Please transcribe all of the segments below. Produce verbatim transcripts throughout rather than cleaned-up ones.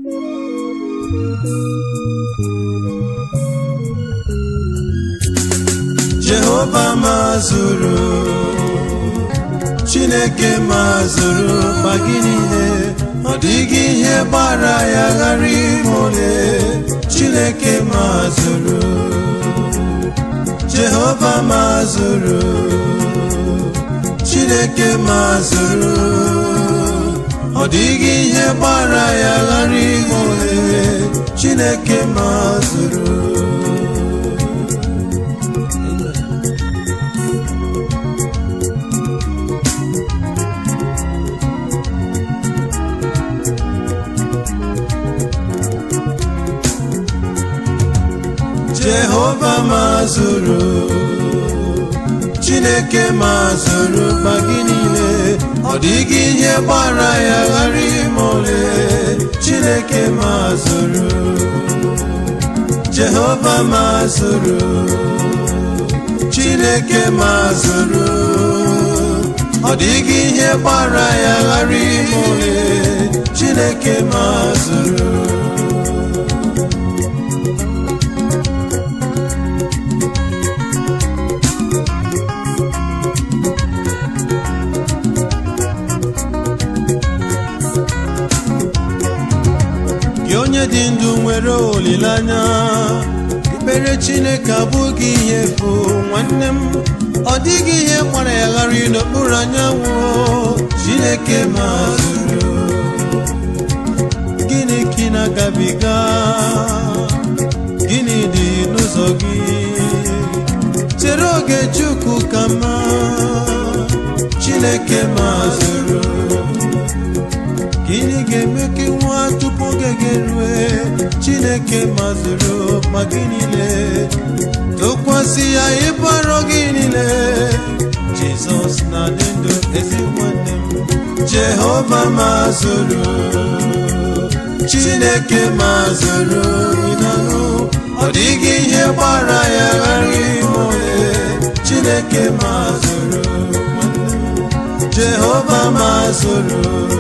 Jehova mazuru, Chineke mazuru gị niile, ọ dịghị ihe gbara ya ghara imole. Chineke mazuru, Jehova mazuru, Chineke mazuru, ọ dịghị ihe gbara ya ghara imole. Chineke mazuru. Jehova mazuru, Chineke mazuru gị niile, ọ dịghị ihe gbara ya ghara imole. Chineke mazuru, Jehova mazuru, Chineke mazuru, ọ dịghị ihe gbara ya ghara imole. Chineke mazuru. Onye dị ndụ nwere olileanya, ikpere Chineke abụghị ihe efu nwanne m. Ọ dịghị ihe gbara ya ghara n'okpuru anyanwụ. Chineke mazuru, gịnị ka ị na-agabiga? Gịnị dị n'ụzọ gị? Chere oge Chukwu ka mma. Chineke mazuru, gịnị ga-eme ka nwa tupu oge ga-erue? Chineke mazuru ma gị niile, tụkwasị ya ibu arọ gị niile. Jizọs na-adị ndụ ezi nwanne m. Jehova mazuru, Chineke mazuru, ịnanụ ọ dịghị ihe gbara ya ghara imole. Chineke mazuru, Jehova mazuru,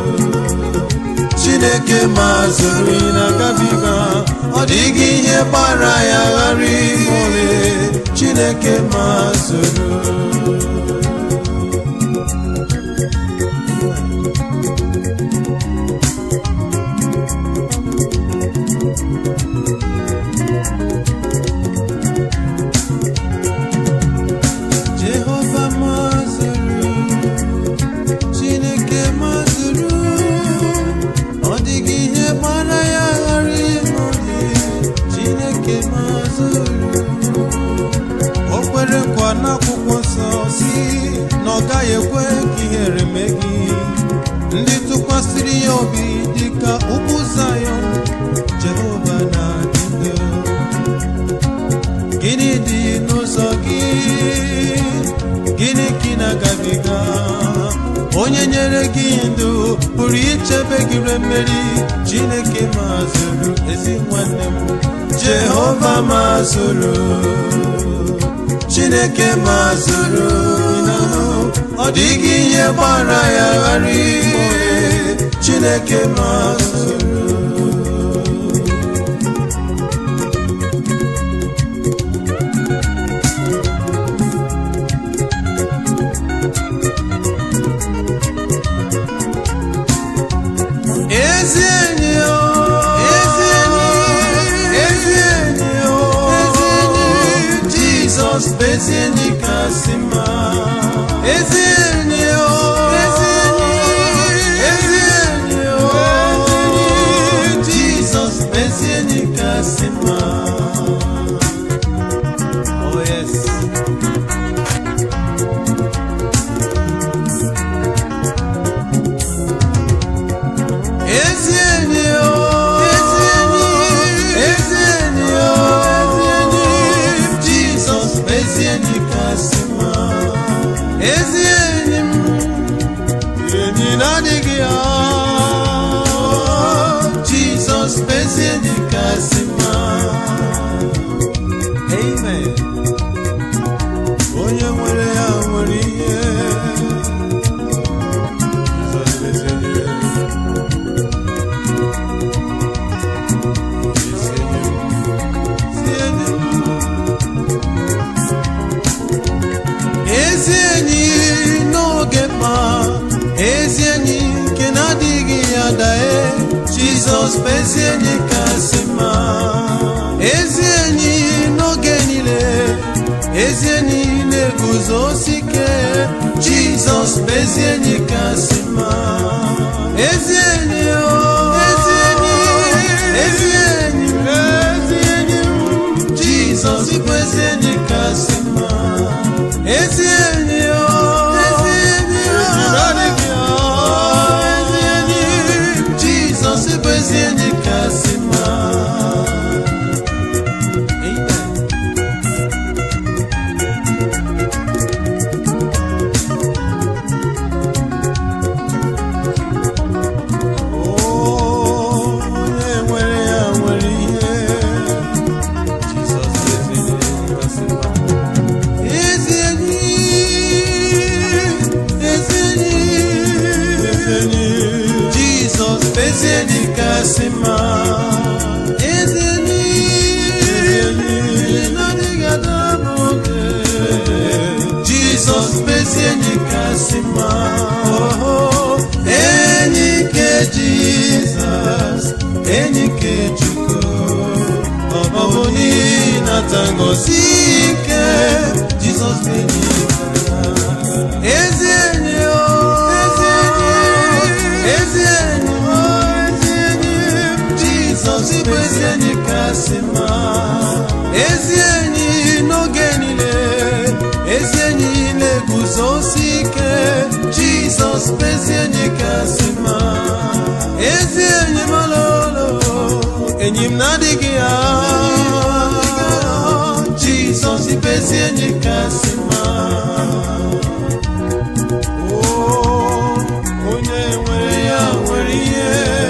Chineke mazuru, ị na-agabiga, ọ dịghị ihe gbara ya ghara imole. Chineke mazuru. Jehova mazuru, Chineke mazuru, ọ dịghị ihe gbara ya ghara imole. Chineke mazuru. O kwere nkwa n'akwụkwọ nsọ si na ọ gaghị ekwe ka ihere mee gị. Ndị tụkwasịrị ya obi dịka ugwu Zayọn, Jehova na-adị ndụ. Gịnị dị n'ụzọ gị? Gịnị ka ị na-agabiga? Onye nyere gị ndụ pụrụ ichebe gị ruo mmeri. Chineke mazuru ezi nwanne m. Jehova mazuru, Chineke mazuru, ọ dịghị ihe gbara ya ghara imole. Chineke mazuru. Ezi enyi o, ezi enyi, ezi enyi o, ezi enyi, Jizọs bụ ezi enyi kasị mma. Ezi enyi o, ezi enyi, ezi enyi o, Jizọs bụ ezi enyi kasị mma. Oh yes. Ezi enyi o, ezi enyi, ezi enyi o, ezi enyi, Jizọs bụ ezi enyi kasị mma. Ezi enyi m, enyi na-adịghị ya. Jizọs bụ ezi enyi kasị mma. adae Jesus bezi enyi kasị mma ezi enyi n'oge niile ezi enyi na-eguzosi ike Jesus bezi enyi kasị mma ezi enyi ezi enyi ezi enyi ezi enyi Jesus bezi enyi kasị mma ezi enyi ezi enyi ezi enyi Jesus bezi enyi kasị mma. Jesus bezi enyi kasị mma oh enyi ke Jesus enyi ke Chukwu ọ bụ n'ịnata ngọzi ike Jesus bezi ezi enyi ezi enyi ezi enyi ezi enyi Jesus bezi enyi kasị mma ezi enyi n'oge niile ezi enyi na-eguzosi ike Jesus bezi enyi kasị mma ezi enyi malolo enyi m na-adịghị ya Jesus bezi enyi kasị mma oh onye nwere ya nwere ihe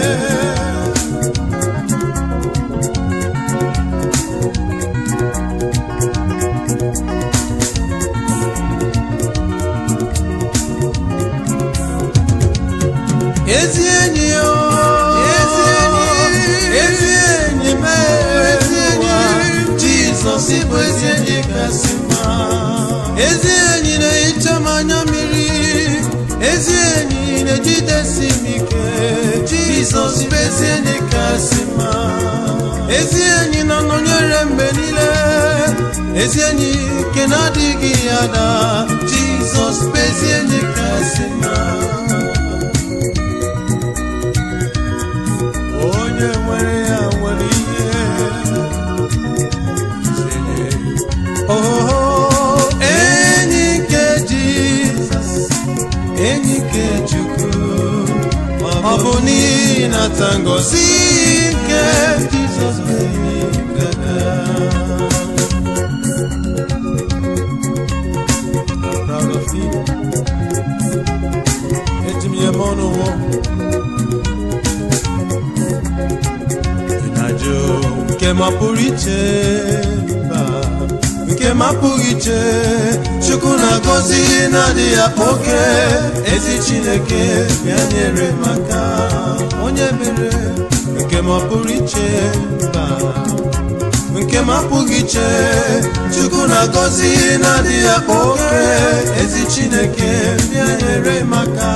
ezi enyi o ezi enyi ezi enyi me ezi enyi Jesus bụ ezi enyi kasị mma ezi enyi na-ehicha m anya mmiri ezi enyi na-ejidesi m ike Jesus bụ ezi enyi kasị mma ezi enyi na-anọnyere mgbe niile ezi enyi nke na-adịghị ya da Jesus bụ ezi enyi kasị mma onye nwere ya nwere ihe oh enyi nke Jesus enyi nke Chukwu ọ bụ n'ịnata ngọzi nke Jesus eji m ya mọnụ nke mapụrụ iche mba nke mapụrụ iche Chukwu na-agọzi na-adịghị akpa oke ezi Chineke bịa nyere maka onye mere nke mapụrụ iche mba nke mapụrụ iche Chukwu na-agọzi na-adịghị akpa oke ezi Chineke bịa nyere maka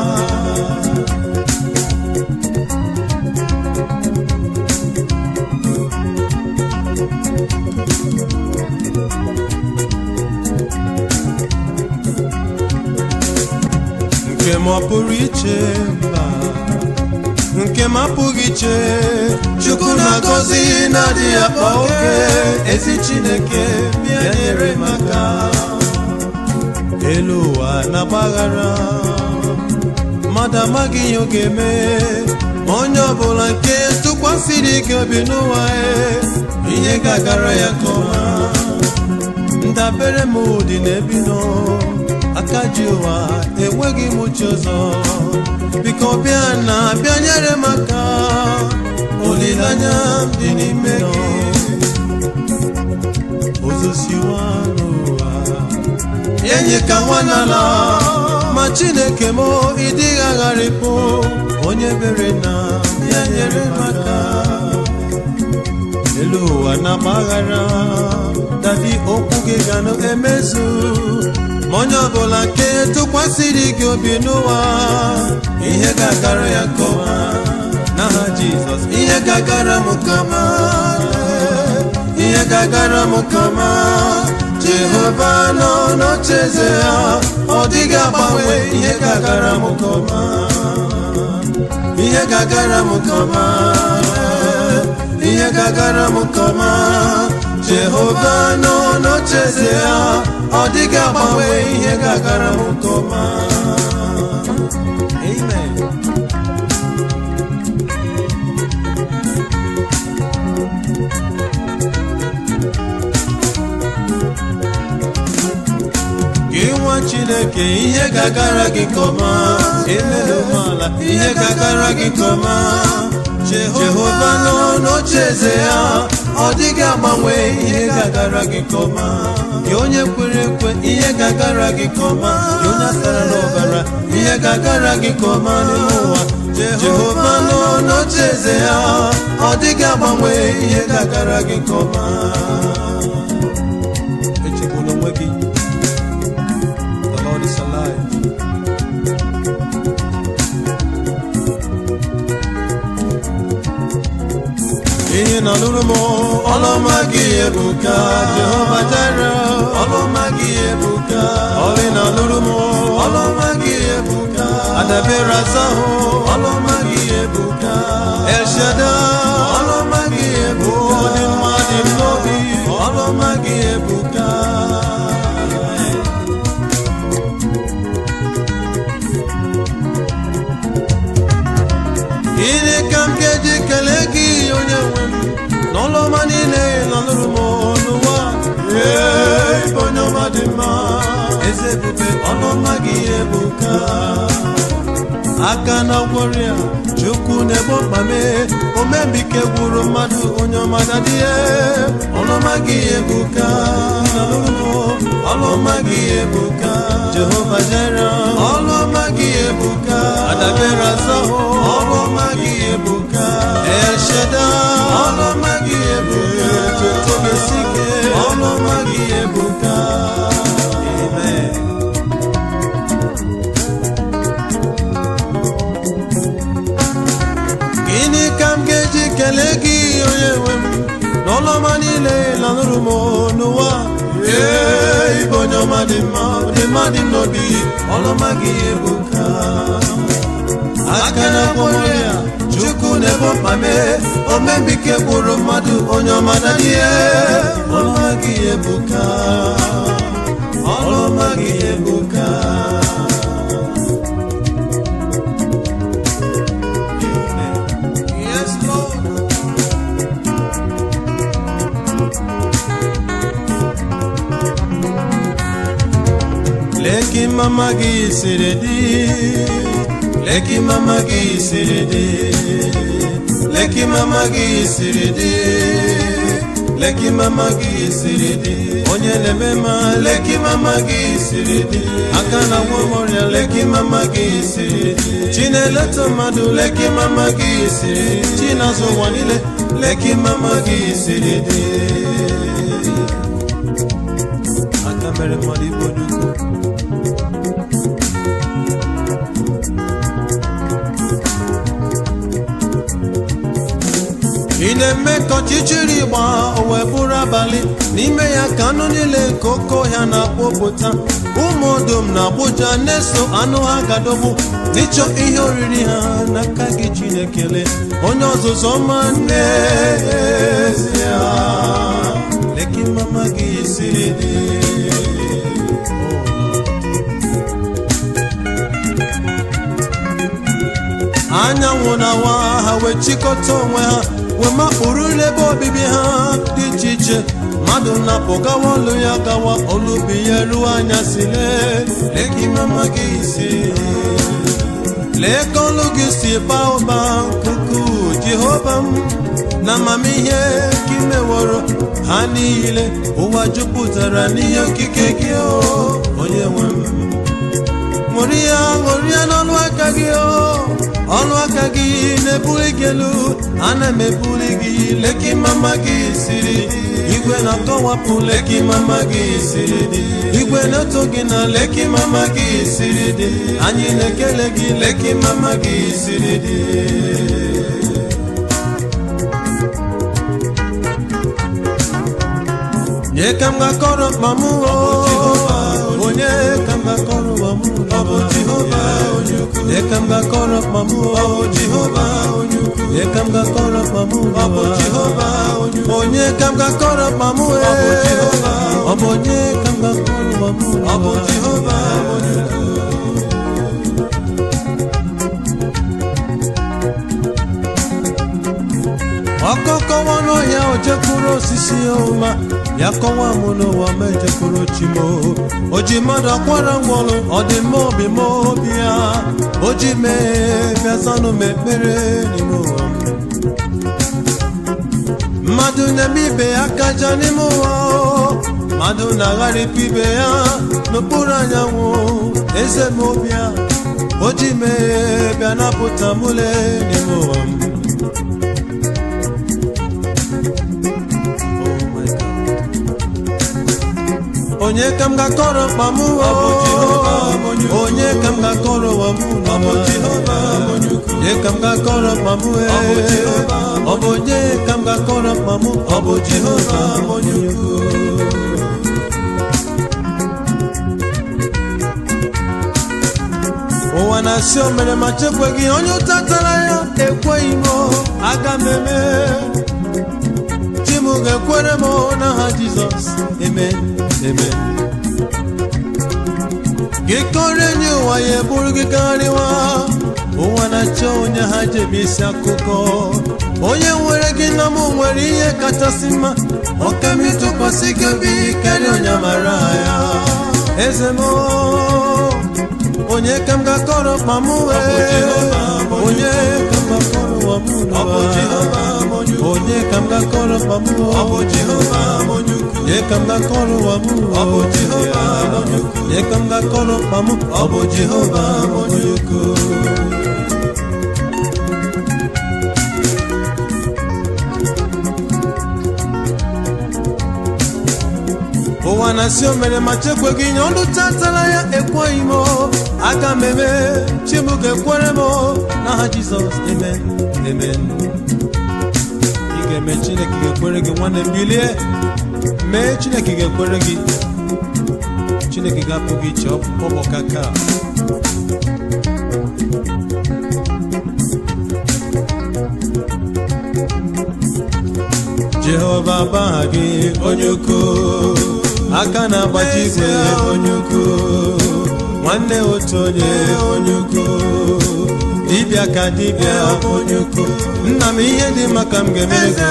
nke ma pụrụ iche mba nke ma pụghị iche Chukwu na-agọzi na-adịghị akpa oke ezi Chineke bịa nyere maka elu ụwa na-agbaghara mmadụ amaghị ihe ọ ga-eme onye ọbụla nke tụkwasịrị gị obi n'ụwa ihe ga-agara ya nke ọma ndabere m dị n'ebi nọ aka ji ụwa enweghị m uche ọzọ biko bịa na bịa nyere m aka olileanya m dị n'ime gị ozosiwa n'ụwa enyi ka nwa n'ala ma Chineke m ịdịghị agharịpụ onye bere na bịa nyere m aka elu ụwa na-agbaghara dadi okwu gị ga na-emezu onye ọbụla nke tụkwasịrị gị obi n'ụwa ihe ga-agara ya nke ọma Jesus. Ihe gagara m kama, ihe gagara m kama. Jehovah nọ n'ocheeze ya, ọ dịghị agbanwe. Ihe gagara m kama, ihe gagara m kama, ihe gagara m kama. Jehovah nọ n'ocheeze ya, ọ dịghị agbanwe. Ihe gagara m kama. Amen. Nwa Chineke, ihe gagara gị kọma. Emeghela ihe gagara gị kọma. Jehova nọ n'ocheeze ya, ọ dịghị agbanwe. Ihe gagara gị kọma. Gị onye kwere ekwe, ihe gagara gị kọma. Gị onye asara n'ọbara, ihe gagara gị kọma n'ụwa. Jehova nọ n'ocheeze ya, ọ dịghị agbanwe. Ihe gagara gị kọma. Echegbula onwe gị. God is alive. Ihe na lụrụ m ọlụma gị ebuka. Jehova Jireh, ọlụma gị ebuka. Ọlị na lụrụ m ọlụma gị ebuka. Adabere azahụ ọlụma gị ebuka. El Shaddai ọlụma gị ebuka. Dị mma dị n'obi ọlụma gị ebuka. Gịnị ka m ga-eji kelee gị onye nwe m n'ọlụma niile nọnụrụ m n'ụwa? Ee, ịbụ onye ọma dị mma. Eze ebube ọlụma gị ebuka. Aka na gwọrịa Chukwu na-egbo mkpa mee. Omembike gwuru mmadụ onye ọma dadị ya. Ọlụma gị ebuka. Ọlụma gị ebuka. Jehova Jireh, ọlụma gị ebuka. Adabere azahụ ọlụma gị ebuka. El Shaddai ọlụma gị ebuka. Totobesike ọlụma gị ebuka. Amen. Gịnị ka m ga-eji kelee gị onye nwe m n'ọlụma niile lanụrụ m n'ụwa? Ee, ịbụ onye ọma dị mma, dị mma dị n'obi. Ọlụma gị ebuka. Aka na gwọrịa Chukwu na-egbo mkpa mee. Omembike gwuru mmadụ onye ọma dadị ya. Ọlụma gị ebuka. Ọlụma gị ebuka. Yes, Lord. Leki mama gị siri dị. Leki mama gị siri dị. Leki mama gị siri dị. Leki mama gị siri dị. Onye na-eme ma leki mama gị siri dị. Aka na gwọ ọrịa leki mama gị siri dị. Chi na-eleta mmadụ leki mama gị siri dị. Chi na-azụ ụwa niile leki mama gị siri dị. Aka mere mmadụ igbo duku. Ị na-eme ka ọchịchịrị gbaa o wee bụrụ abalị. N'ime ya ka anụ niile nke oke ọhịa na-akpọpụta. Ụmụ ọdụm na Abuja na-eso anụ ha gadọbụ n'ịchọ ihe oriri ha n'aka gị Chinekele. Onye ọzụzụ ọma n'ezie. Leki mama gị siri dị. Anyanwụ na-awa ha wee chịkọta onwe ha wee makpụrụ n'ebe obibi ha dị iche iche. Mmadụ na-apụ gawa ọlụ ya gawa olubi ya ruo anyasị. Lee leki mama gị si. Lee ka ọlụ gị si baa ụba nkuku Jehova m. Na amamihe ka imeworo ha niile. Ụwa jupụtara n'ihe okike gị onye nwe m. Ṅụrịa ṅụrịa n'ọnụ aka gị. Ọnụ aka gị na-ebuli gị elu. Ana m ebuli gị. Leki mama gị siri dị. Igwe na-akọwapụ leki mama gị siri dị. Igwe na-eto gị na leki mama gị siri dị. Anyị na-ekele gị leki mama gị siri dị. onye ka m ga-akọrọ mkpa m onye ka m ga-akọrọ mkpa m ọ bụ Jehova onye ukwu onye ka m ga-akọrọ mkpa m ọ bụ Jehova onye ukwu onye ka m ga-akọrọ mkpa m ọ bụ Jehova onye ukwu onye ka m ga-akọrọ mkpa m ọ bụ Jehova ọ bụ onye ka m ga-akọrọ mkpa m ọ bụ Jehova onye ukwu ọkọkọwa n'ọhịa o jekwuru osisi ọma ya kọwa mụ n'ụwa ma ejekwuru chimo o ji mmadụ akwara ngwọrụ ọ dị mma obi ma obi ya o ji mee bịazanụ m ekpere n'ime ụwa mmadụ na-eme ibe ya kaja n'ime ụwa mmadụ na-agharịpụ ibe ya n'okpuru anyanwụ eze m obi ya o ji mee bịa napụta mụle n'ime ụwa m onye ka m ga-akọrọ mkpa m onye ka m ga-akọrọ ụwa m onye ka m ga-akọrọ mkpa m ọ bụ onye ka m ga-akọrọ mkpa m ọ bụ Jehova onye ukwu ụwa na-asị o mere ma chekweghị onye ụta tara ya ekweghị m aga m eme chi m ga-ekwere m n'aha Jizọs amen amen gị kọrọ enyi ụwa ya eburu gị karịwa ụwa na-achọ onye ha jebe isi akụkọ onye nwere gị na m nwere ihe kachasị mma ọka m ịtụkwasị gị obi karịa onye mara ya eze m onye ka m ga-akọrọ mkpa m onye ka m ga-akọrọ ụwa m onye ka m ga-akọrọ mkpa m onye ka m ga-akọrọ ụwa m onye ka m ga-akọrọ mkpa m ọ bụ Jehova onye ukwu ụwa na-asị o mere ma chekweghị nye ọnụ tatara ya ekweghị m aga m eme chi m ga-ekwere m n'aha Jizọs amen amen ị ga-eme Chineke ga-ekwere gị nwanne m bilie mee Chineke ga-ekwere gị Chineke ga-apụ gị iche ọbọkaka Jehova baha gị onye ukwu aka na-agbaji igwe onye ukwu nwanne otu onye onye ukwu dibịa ka dibịa onye ukwu nna m ihe dị maka m ga-emere gị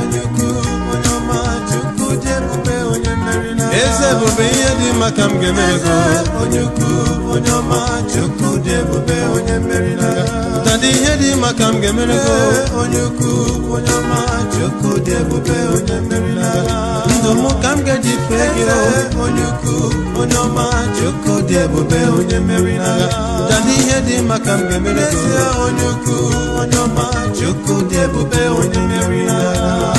eze ebube ihe dị maka m ga-emere gị onye ukwu onye ọma Chukwu dị ebube onye mmeri n'agha dada ihe dị maka m ga-emere gị onye ukwu onye ọma Chukwu dị ebube onye mmeri n'agha ndụ m ka m ga-eji fee gị onye ukwu onye ọma Chukwu dị ebube onye mmeri n'agha dada ihe dị maka m ga-emere gị onye ukwu onye ọma Chukwu dị ebube onye mmeri n'agha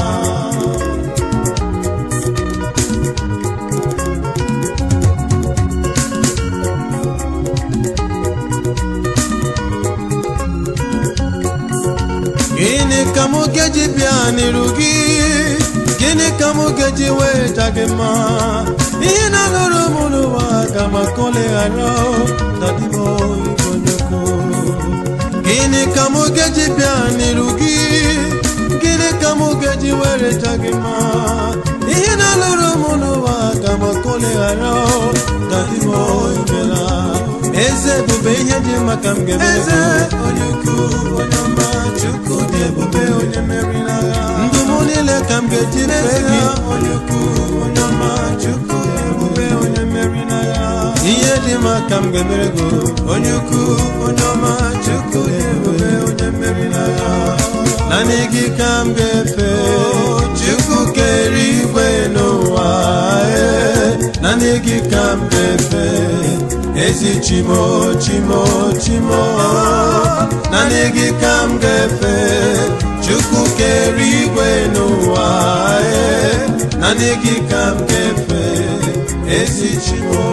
gịnị ka m ga-eji bịa n'iru gị gịnị ka m ga-eji weta gị mma ihe na-alụrụ m n'ụwa ka m akọleghara dadimo igonyoko gịnị ka m ga-eji bịa n'iru gị gịnị ka m ga-eji weta gị mma ihe na-alụrụ m n'ụwa ka m akọleghara dadimo imela eze ebube ihe dị maka m ga-emere onye ukwu onye ọma Chukwu dị ebube onye mmeri n'agha ndụ m niile ka m ga-eji fee gị onye ukwu onye ọma Chukwu dị ebube onye mmeri n'agha ihe dị maka m ga-emere gị onye ukwu onye ọma Chukwu dị ebube onye mmeri n'agha naanị gị ka m ga-efe Chukwu kere igwe n'ụwa naanị gị ka m ga-efe ezi chimo chimo chimo naanị gị ka m ga-efe Chukwu kere igwe n'ụwa naanị gị ka m ga-efe ezi chimo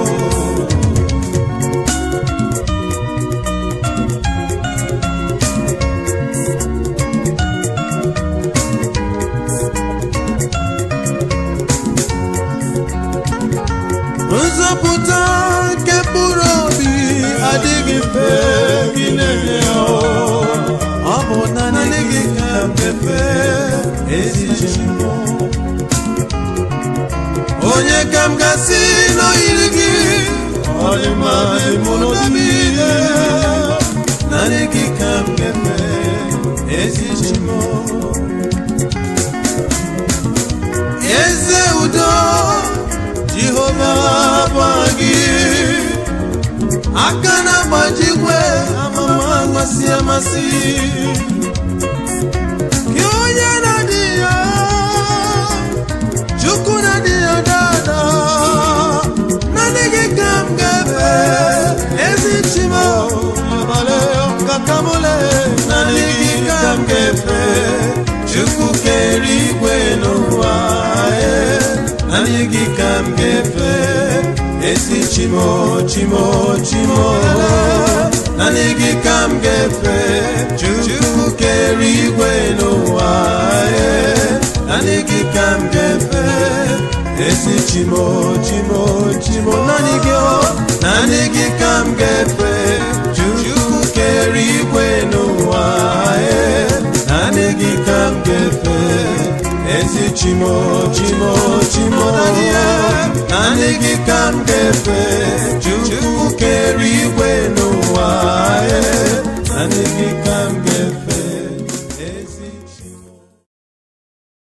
naanị gị ka m ga-efe ezi Chimo. Onye ka m ga-asị n'oyiri gị ọ dị mma dị mụ n'obi naanị gị ka m ga-efe ezi Chimo. Eze udo Jehova bụ gị aka na-agbajikwe amama amasị amasị gị onye na-adị ya Chukwu na-adị ya dada naanị gị ka m ga-efe ezi Chimo. Naanị gị ka m ga-efe Chukwu kere igwe n'ụwa naanị gị ka m ga-efe ezi Chimo Chimo Chimo. Naanị gị ka m ga-efe Chukwu kere igwe n'ụwa naanị gị ka m ga-efe ezi Chimo Chimo Chimo. Naanị gị naanị gị ka m ga-efe Chukwu kere igwe n'ụwa naanị gị ka m ga-efe ezi Chimo Chimo Chimo. Naanị gị ka m ga-efe Chukwu kere igwe n'ụwa naanị gị ka m